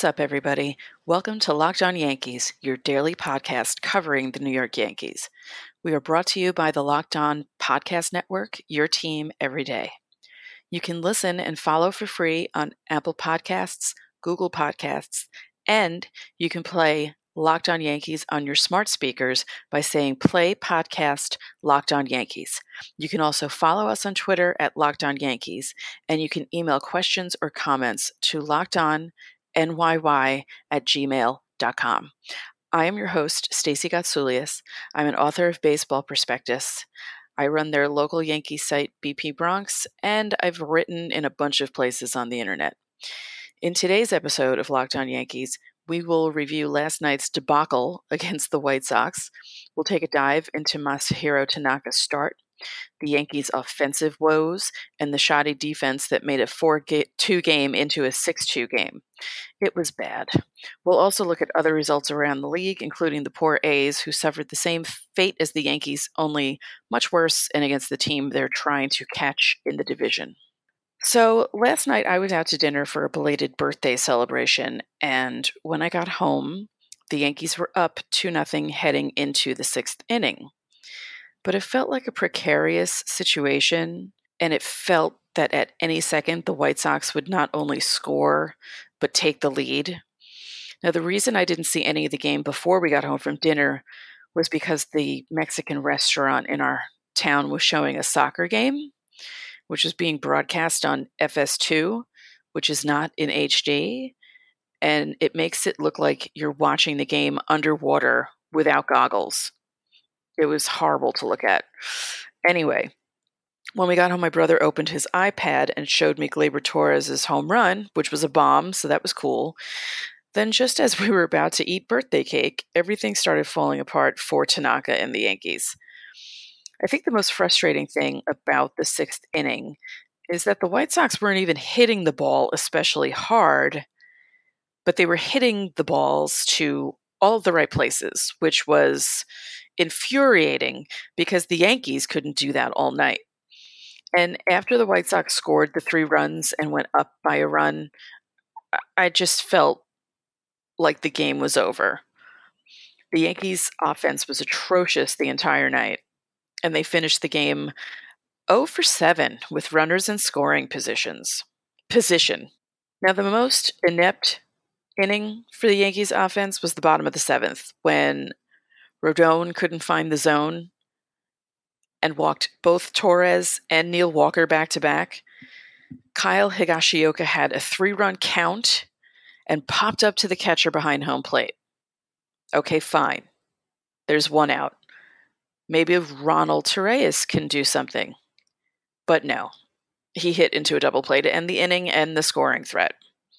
What's up, everybody? Welcome to Locked On Yankees, your daily podcast covering the New York Yankees. We are brought to you by the Locked On Podcast Network, your team every day. You can listen and follow for free on Apple Podcasts, Google Podcasts, and you can play Locked On Yankees on your smart speakers by saying play podcast Locked On Yankees. You can also follow us on Twitter at Locked On Yankees, and you can email questions or comments to lockedonnyy@gmail.com. I am your host, Stacey Gotsoulias. I'm an author of Baseball Prospectus. I run their local Yankees site, BP Bronx, and I've written in a bunch of places on the internet. In today's episode of Locked On Yankees, we will review last night's debacle against the White Sox. We'll take a dive into Masahiro Tanaka's start, the Yankees' offensive woes, and the shoddy defense that made a 4-2 game into a 6-2 game. It was bad. We'll also look at other results around the league, including the poor A's, who suffered the same fate as the Yankees, only much worse and against the team they're trying to catch in the division. So last night I was out to dinner for a belated birthday celebration, and when I got home, the Yankees were up 2-0 heading into the sixth inning. But it felt like a precarious situation, and it felt that at any second the White Sox would not only score, but take the lead. Now, the reason I didn't see any of the game before we got home from dinner was because the Mexican restaurant in our town was showing a soccer game, which was being broadcast on FS2, which is not in HD, and it makes it look like you're watching the game underwater without goggles. It was horrible to look at. Anyway, when we got home, my brother opened his iPad and showed me Gleyber Torres' home run, which was a bomb, so that was cool. Then just as we were about to eat birthday cake, everything started falling apart for Tanaka and the Yankees. I think the most frustrating thing about the sixth inning is that the White Sox weren't even hitting the ball especially hard, but they were hitting the balls to all of the right places, which was infuriating because the Yankees couldn't do that all night. And after the White Sox scored the 3 runs and went up by a run, I just felt like the game was over. The Yankees' offense was atrocious the entire night, and they finished the game 0 for 7 with runners in scoring position. Now, the most inept inning for the Yankees' offense was the bottom of the 7th, when Rodon couldn't find the zone and walked both Torres and Neil Walker back-to-back. Kyle Higashioka had a 3-run count and popped up to the catcher behind home plate. Okay, fine. There's 1 out. Maybe Ronald Torreyes can do something. But no. He hit into a double play to end the inning and the scoring threat.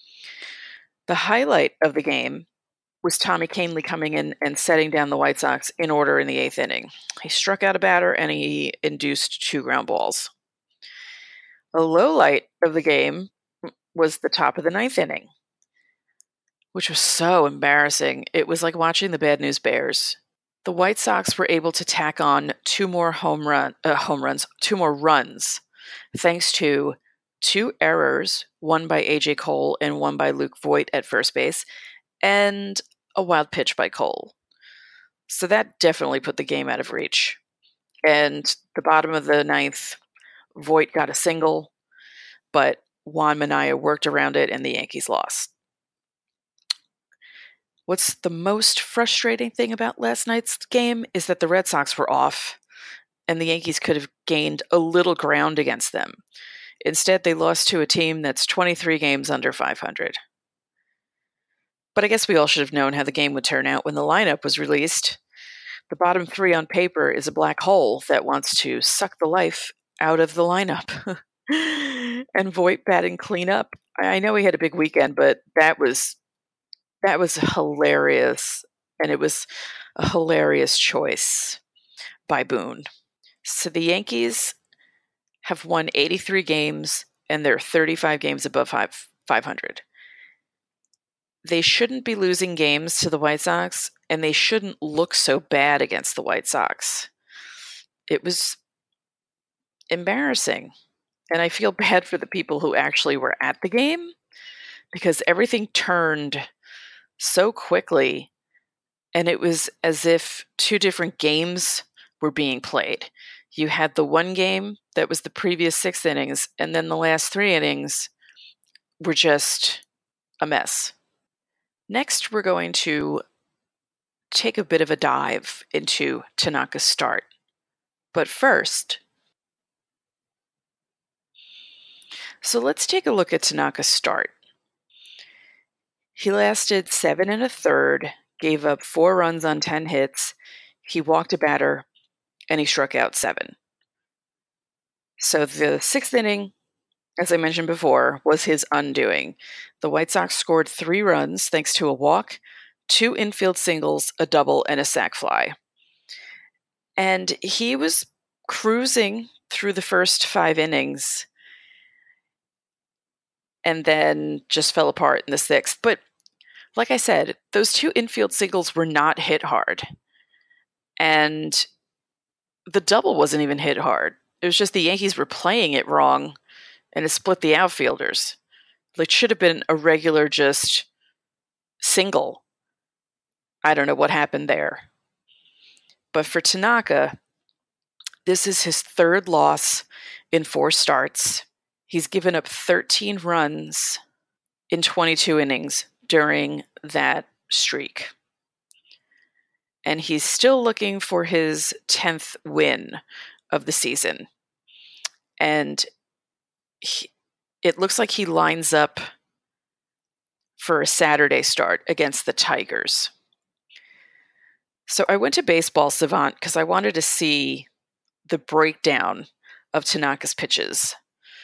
The highlight of the game was Tommy Kahnle coming in and setting down the White Sox in order in the 8th inning. He struck out a batter and he induced 2 ground balls. The low light of the game was the top of the 9th inning, which was so embarrassing. It was like watching the Bad News Bears. The White Sox were able to tack on 2 more runs, thanks to 2 errors, one by A.J. Cole and one by Luke Voit at first base, and a wild pitch by Cole. So that definitely put the game out of reach. And the bottom of the 9th, Voit got a single, but Juan Minaya worked around it and the Yankees lost. What's the most frustrating thing about last night's game is that the Red Sox were off, and the Yankees could have gained a little ground against them. Instead, they lost to a team that's 23 games under 500. But I guess we all should have known how the game would turn out when the lineup was released. The bottom 3 on paper is a black hole that wants to suck the life out of the lineup. And Voit batting cleanup. I know he had a big weekend, but that was hilarious, and it was a hilarious choice by Boone. So the Yankees have won 83 games, and they're 35 games above 500. They shouldn't be losing games to the White Sox, and they shouldn't look so bad against the White Sox. It was embarrassing, and I feel bad for the people who actually were at the game, because everything turned so quickly, and it was as if two different games were being played. You had the one game that was the previous 6 innings, and then the last 3 innings were just a mess. Next, we're going to take a bit of a dive into Tanaka's start. But first, so let's take a look at Tanaka's start. He lasted 7 1/3, gave up 4 runs on 10 hits. He walked a batter, and he struck out 7. So the 6th inning, as I mentioned before, was his undoing. The White Sox scored 3 runs thanks to a walk, 2 infield singles, a double, and a sac fly. And he was cruising through the first 5 innings and then just fell apart in the 6th. But like I said, those 2 infield singles were not hit hard. And the double wasn't even hit hard. It was just the Yankees were playing it wrong, and it split the outfielders. It should have been a regular just single. I don't know what happened there. But for Tanaka, this is his 3rd loss in 4 starts. He's given up 13 runs in 22 innings during that streak. And he's still looking for his 10th win of the season. And it looks like he lines up for a Saturday start against the Tigers. So I went to Baseball Savant because I wanted to see the breakdown of Tanaka's pitches.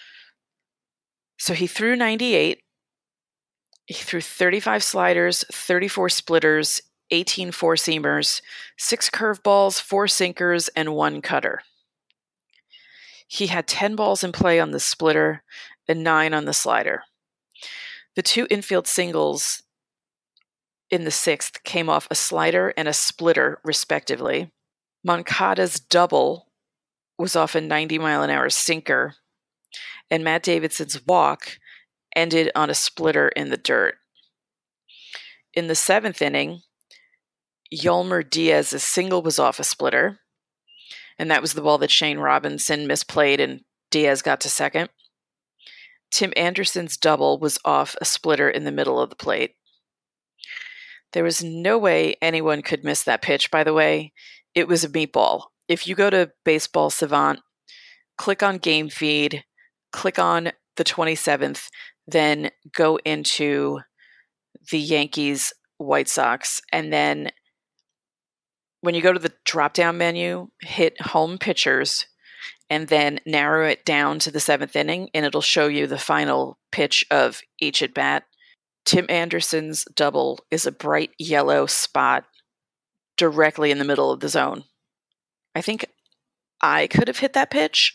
So he threw 98. He threw 35 sliders, 34 splitters, 18 four-seamers, 6 curveballs, 4 sinkers, and 1 cutter. He had 10 balls in play on the splitter and 9 on the slider. The 2 infield singles in the 6th came off a slider and a splitter, respectively. Moncada's double was off a 90-mile-an-hour sinker, and Matt Davidson's walk ended on a splitter in the dirt. In the 7th inning, Yolmer Diaz's single was off a splitter, and that was the ball that Shane Robinson misplayed and Diaz got to second. Tim Anderson's double was off a splitter in the middle of the plate. There was no way anyone could miss that pitch, by the way. It was a meatball. If you go to Baseball Savant, click on Game Feed, click on the 27th, then go into the Yankees White Sox, and then when you go to the drop-down menu, hit Home Pitchers, and then narrow it down to the 7th inning, and it'll show you the final pitch of each at-bat. Tim Anderson's double is a bright yellow spot directly in the middle of the zone. I think I could have hit that pitch.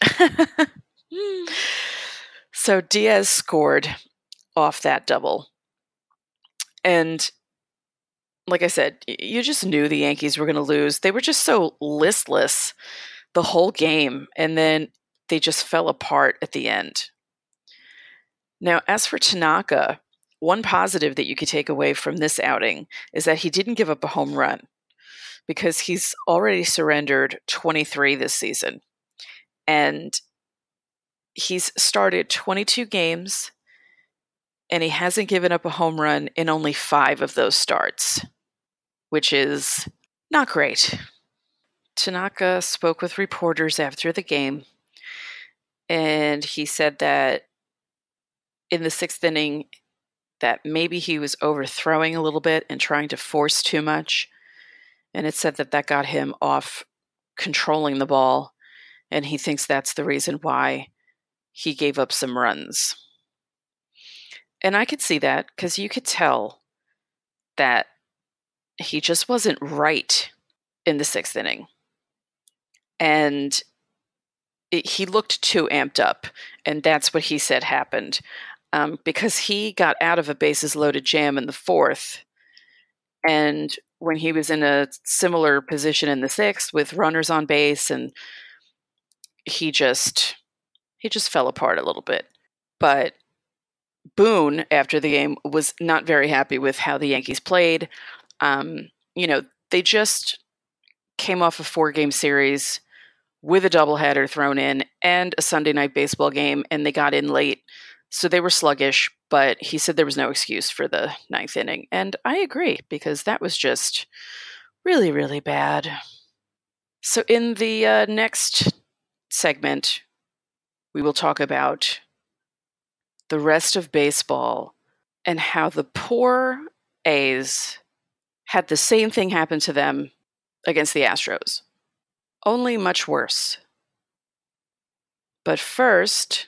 So Diaz scored off that double. And like I said, you just knew the Yankees were going to lose. They were just so listless the whole game, and then they just fell apart at the end. Now, as for Tanaka, one positive that you could take away from this outing is that he didn't give up a home run, because he's already surrendered 23 this season. And he's started 22 games, and he hasn't given up a home run in only 5 of those starts, which is not great. Tanaka spoke with reporters after the game, and he said that in the 6th inning that maybe he was overthrowing a little bit and trying to force too much, and it said that that got him off controlling the ball, and he thinks that's the reason why he gave up some runs. And I could see that, because you could tell that he just wasn't right in the 6th inning. And he looked too amped up, and that's what he said happened, because he got out of a bases-loaded jam in the 4th, and when he was in a similar position in the 6th with runners on base, and he just fell apart a little bit. But Boone, after the game, was not very happy with how the Yankees played. They just came off a 4-game series with a doubleheader thrown in and a Sunday night baseball game, and they got in late. So they were sluggish, but he said there was no excuse for the 9th inning. And I agree, because that was just really, really bad. So in the next segment, we will talk about the rest of baseball and how the poor A's had the same thing happen to them against the Astros, only much worse. But first,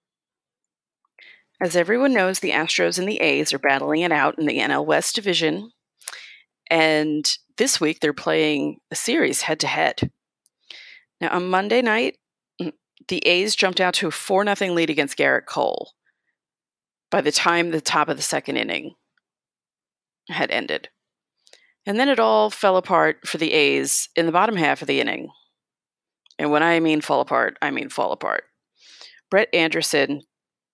as everyone knows, the Astros and the A's are battling it out in the NL West division, and this week they're playing a series head-to-head. Now, on Monday night, the A's jumped out to a 4-0 lead against Garrett Cole by the time the top of the second inning had ended. And then it all fell apart for the A's in the bottom half of the inning. And when I mean fall apart, I mean fall apart. Brett Anderson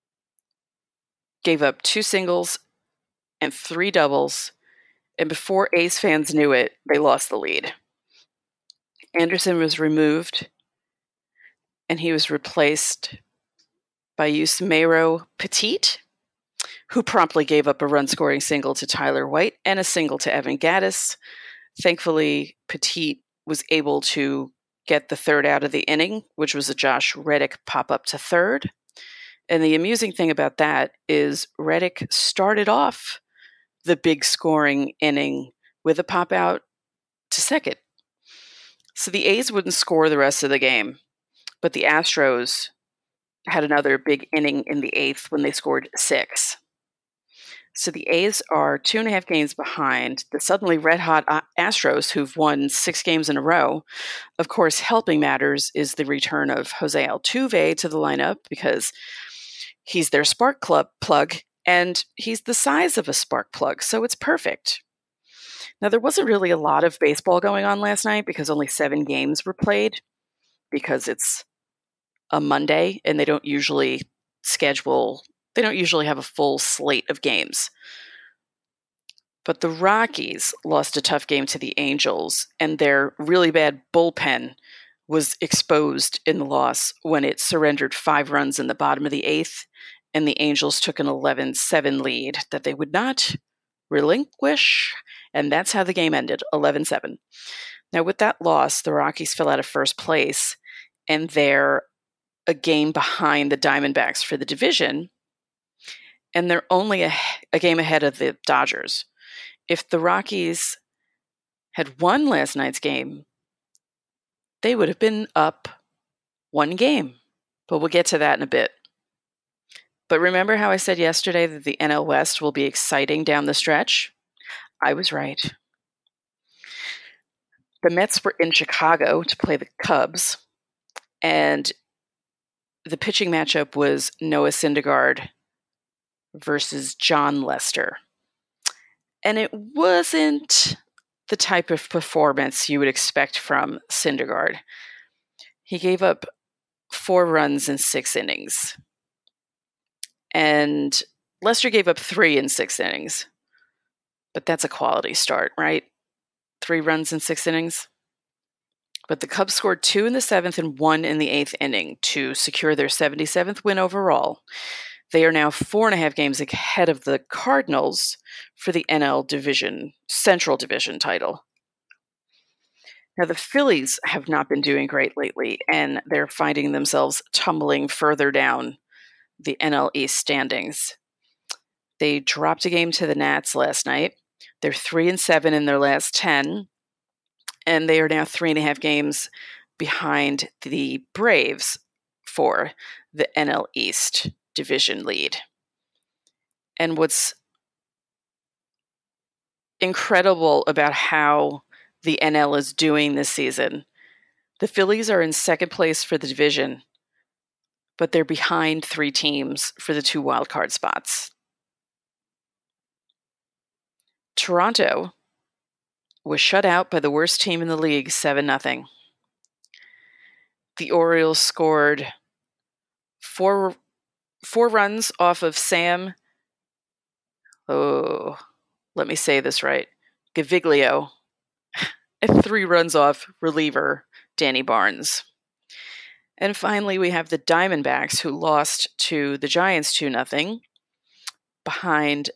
gave up 2 singles and 3 doubles, and before A's fans knew it, they lost the lead. Anderson was removed, and he was replaced by Yusmeiro Petit, who promptly gave up a run-scoring single to Tyler White and a single to Evan Gattis. Thankfully, Petit was able to get the third out of the inning, which was a Josh Reddick pop-up to third. And the amusing thing about that is Reddick started off the big scoring inning with a pop-out to second. So the A's wouldn't score the rest of the game, but the Astros had another big inning in the 8th when they scored 6. So the A's are 2.5 games behind the suddenly red-hot Astros, who've won 6 games in a row. Of course, helping matters is the return of Jose Altuve to the lineup, because he's their spark plug, and he's the size of a spark plug, so it's perfect. Now, there wasn't really a lot of baseball going on last night because only 7 games were played, because it's a Monday and they don't usually have a full slate of games. But the Rockies lost a tough game to the Angels, and their really bad bullpen was exposed in the loss when it surrendered 5 runs in the bottom of the 8th, and the Angels took an 11-7 lead that they would not relinquish, and that's how the game ended, 11-7. Now, with that loss, the Rockies fell out of first place, and they're a game behind the Diamondbacks for the division, and they're only a game ahead of the Dodgers. If the Rockies had won last night's game, they would have been up 1 game, but we'll get to that in a bit. But remember how I said yesterday that the NL West will be exciting down the stretch? I was right. The Mets were in Chicago to play the Cubs, and the pitching matchup was Noah Syndergaard versus Jon Lester. And it wasn't the type of performance you would expect from Syndergaard. He gave up 4 runs in 6 innings. And Lester gave up 3 in 6 innings. But that's a quality start, right? 3 runs in 6 innings. But the Cubs scored 2 in the 7th and 1 in the 8th inning to secure their 77th win overall. They are now 4.5 games ahead of the Cardinals for the NL Division, Central Division title. Now, the Phillies have not been doing great lately, and they're finding themselves tumbling further down the NL East standings. They dropped a game to the Nats last night. They're 3-7 in their last 10, and they are now 3.5 games behind the Braves for the NL East division lead. And what's incredible about how the NL is doing this season, the Phillies are in second place for the division, but they're behind 3 teams for the 2 wildcard spots. Toronto was shut out by the worst team in the league, 7-0. The Orioles scored 4 runs off of Sam Oh, let me say this right. Gaviglio, and 3 runs off reliever Danny Barnes. And finally, we have the Diamondbacks, who lost to the Giants 2-0 behind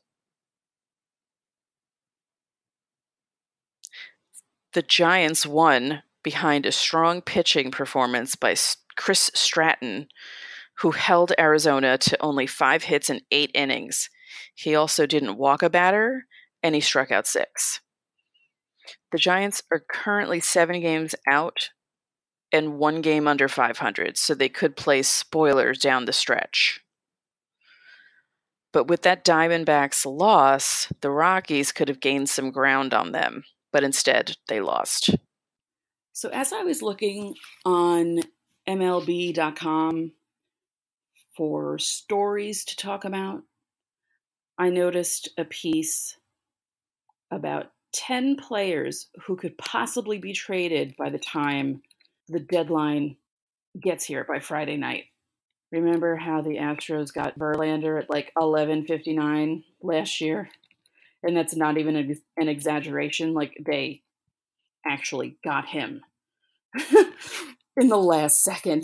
the Giants won behind a strong pitching performance by Chris Stratton, who held Arizona to only 5 hits in 8 innings. He also didn't walk a batter, and he struck out 6. The Giants are currently 7 games out and 1 game under 500, so they could play spoilers down the stretch. But with that Diamondbacks loss, the Rockies could have gained some ground on them, but instead they lost. So as I was looking on MLB.com for stories to talk about, I noticed a piece about 10 players who could possibly be traded by the time the deadline gets here by Friday night. Remember how the Astros got Verlander at like 11:59 last year? And that's not even an exaggeration. Like, they actually got him in the last second.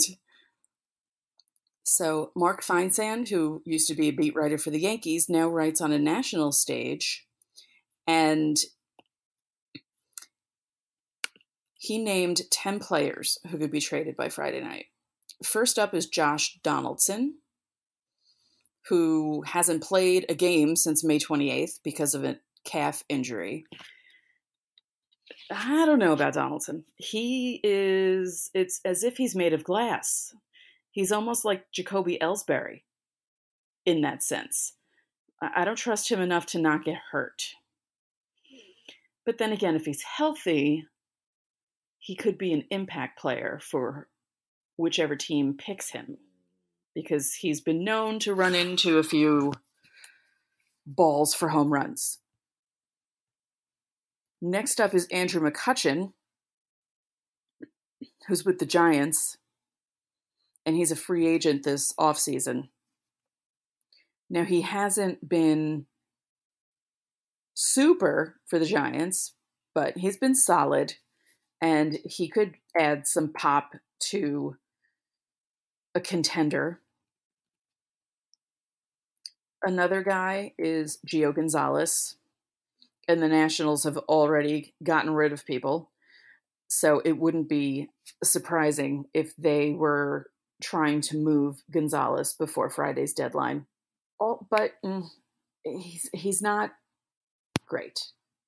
So Mark Feinsand, who used to be a beat writer for the Yankees, now writes on a national stage, and he named 10 players who could be traded by Friday night. First up is Josh Donaldson, who hasn't played a game since May 28th because of a calf injury. I don't know about Donaldson. It's as if he's made of glass. He's almost like Jacoby Ellsbury in that sense. I don't trust him enough to not get hurt. But then again, if he's healthy, he could be an impact player for whichever team picks him, because he's been known to run into a few balls for home runs. Next up is Andrew McCutchen, who's with the Giants, and he's a free agent this offseason. Now, he hasn't been super for the Giants, but he's been solid, and he could add some pop to a contender. Another guy is Gio Gonzalez, and the Nationals have already gotten rid of people, so it wouldn't be surprising if they were trying to move Gonzalez before Friday's deadline. But he's not great.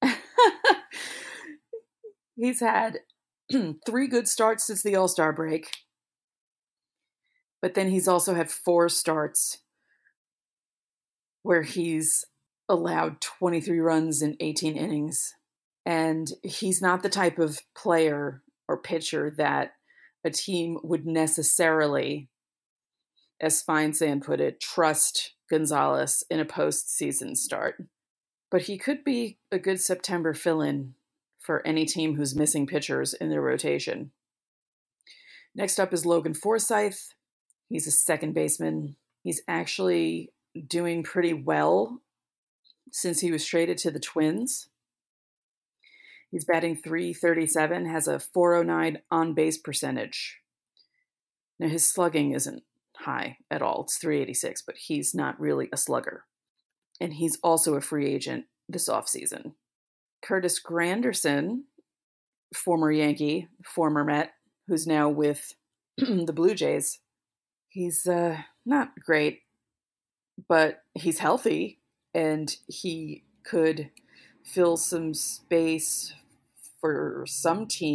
He's had 3 good starts since the All-Star break, but then he's also had 4 starts where he's allowed 23 runs in 18 innings. And he's not the type of player or pitcher that a team would necessarily, as Feinsand put it, trust Gonzalez in a postseason start. But he could be a good September fill-in for any team who's missing pitchers in their rotation. Next up is Logan Forsythe. He's a second baseman. He's actually doing pretty well since he was traded to the Twins. He's batting .337, has a .409 on-base percentage. Now, his slugging isn't high at all. It's .386, but he's not really a slugger. And he's also a free agent this offseason. Curtis Granderson, former Yankee, former Met, who's now with the Blue Jays, he's not great, but he's healthy, and he could fill some space for some team